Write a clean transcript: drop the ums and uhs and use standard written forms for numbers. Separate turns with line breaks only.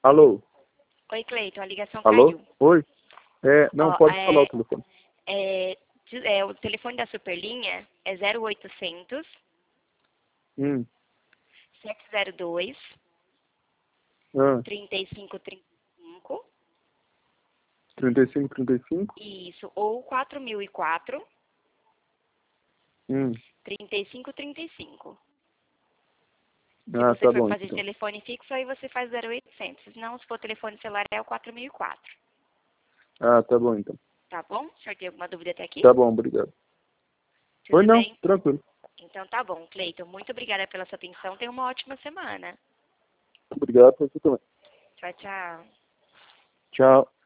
Alô?
Oi, Cleiton, a ligação
Alô?
caiu.
Oi? Não,
Ó,
pode falar o telefone.
o telefone da Superlinha é 0800
Hum.
702
Ah,
3535.
3535?
Isso, ou 4004
Hum.
3535. Se
Ah,
você
tá
for
bom,
fazer
então.
telefone fixo, aí você faz 0800. Se não, se for telefone celular, é o 4004.
Ah, tá bom, então.
Tá bom? O senhor tem alguma dúvida até aqui?
Tá bom, obrigado.
Tudo
Oi, não,
bem?
tranquilo.
Então tá bom, Cleiton. Muito obrigada pela sua atenção. Tenha uma ótima semana.
Obrigado, você também.
Tchau, tchau.
Tchau.